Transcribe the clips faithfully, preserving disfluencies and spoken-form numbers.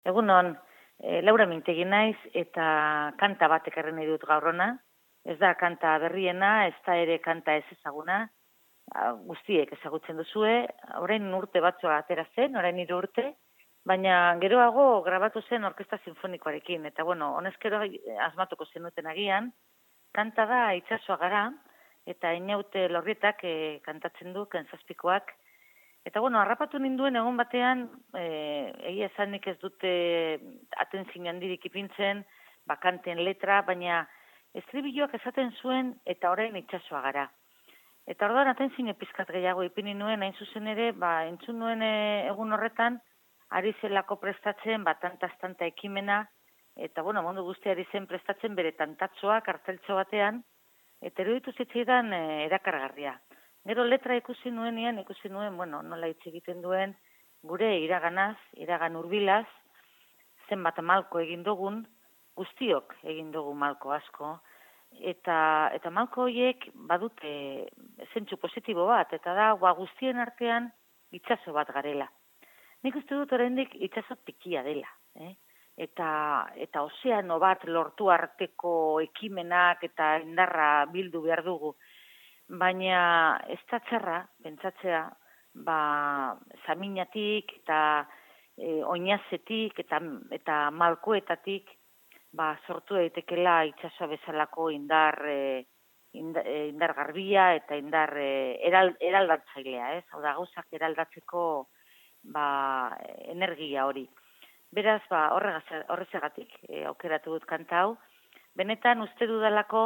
Egunon, e, Laura Mintegi naiz eta kanta bat ekarri nahi dut gaur hona. Ez da kanta berriena, ez da ere kanta ez ezaguna. Guztiek ezagutzen duzue, orain urte batzua atera zen, orain hiru urte, baina geroago grabatu zen orkesta sinfonikoarekin. Eta bueno, honezkero asmatuko zenuten agian, kanta da Itsasoa gara, eta Inaute Lorrietak e, kantatzen du, Kentzazpikoak. Eta bueno, harrapatu ninduen egun batean, e, egia esanik ez dute atentzio handirik ipintzen, bakanten letra, baina estribilloak esaten zuen eta orain itsasoa gara. Eta orduan atentzio pizkat gehiago ipini nuen, hain zuzen ere, ba, entzun nuen egun horretan, ari zelako prestatzen, ba, tantaz-tanta ekimena, eta bueno, mundu guztia ari zen prestatzen bere tantatxoa, karteltxo batean, eta eruditu zitzaidan e, erakargarria. Gero letra ikusi nuenean, ikusi nuen, bueno, nola hitz egiten duen, gure iraganaz, iragan hurbilaz, zenbat malko egin dugun, guztiok egin dugu malko asko, eta eta malko horiek badute zentzu positibo bat, eta da, ba, guztien artean itsaso bat garela. Nik uste dut oraindik itsaso tikia dela, eh? Eta, eta ozeano bat lortu arteko ekimenak eta indarra bildu behar dugu. Baina ez da txarra, pentsatzea, ba, zaminatik eta e, oinazetik eta, eta malkoetatik ba, sortu daitekela itsasoa bezalako indar, e, indar, indar garbia eta indar e, eral, eraldatzailea, ez? Hau da, gauzak eraldatzeko ba, energia hori. Beraz, ba, horrezagatik e, aukeratu dut kanta hau. Benetan uste dudalako,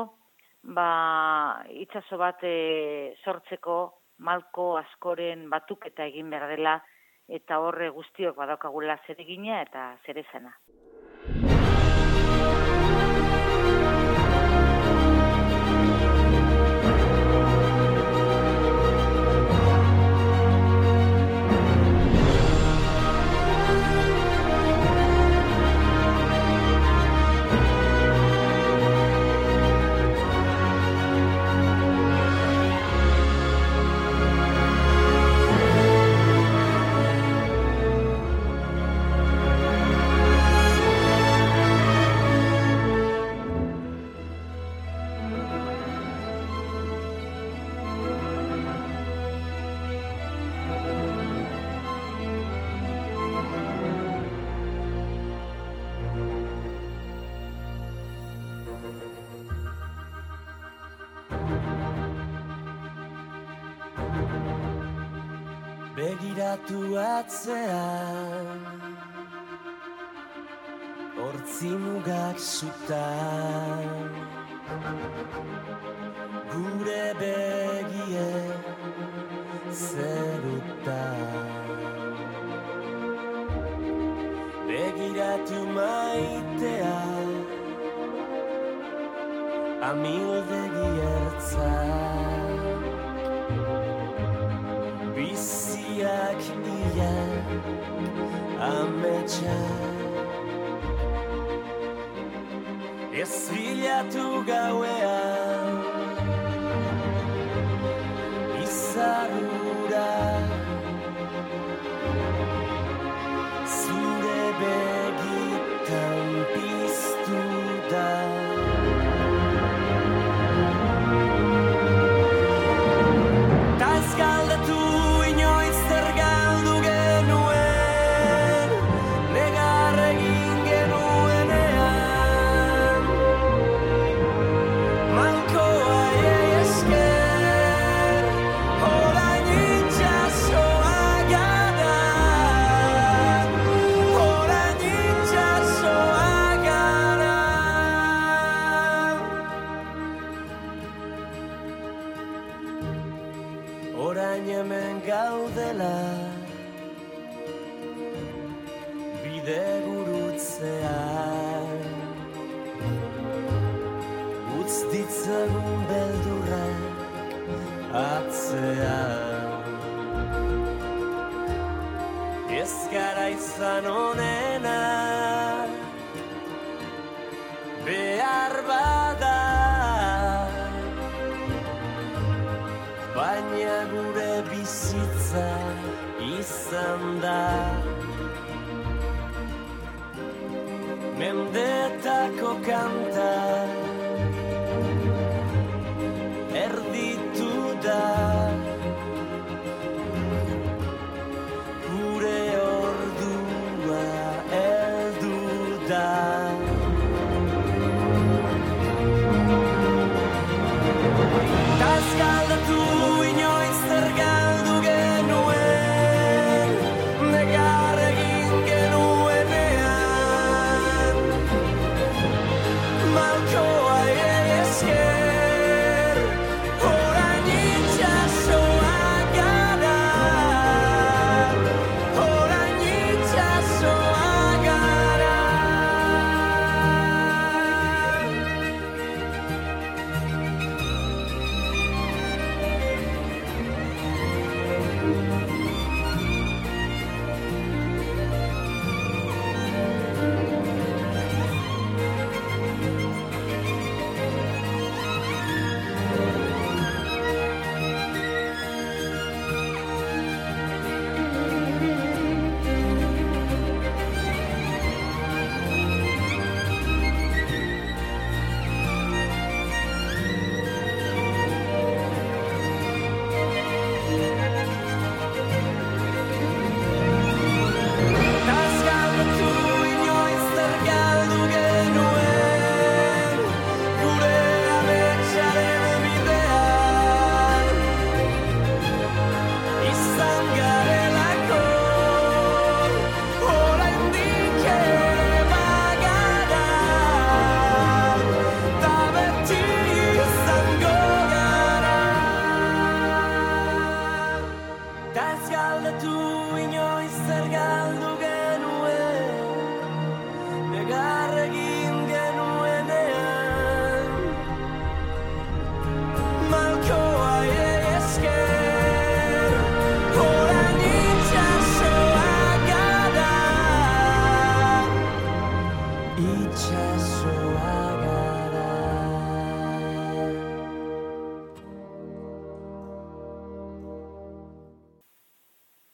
ba, itsaso bat e, sortzeko malko askoren batuketa egin behar dela eta horre guztiok badaukagula zeregina eta zerezana. Begiratu atzean, hortzi mugak zutan, gure begie zerutan. Begiratu maitea, amildegi ertzan, biziak ia ametsa. Ez bilatu gauean izarura, zure begitan piztu da. Galdetu inoiz zer galdu genuen, negar egin genuenean. Malkoa esker, orain itsasoa gara, orain itsasoa gara. Orain hemen gaudela, bide gurutzean, utz ditzagun beldurrak atzean. Ez gara izan onenak, behar bada, baina gure bizitza izan da. Mendetako kanta erditu da gure ordua heldu da.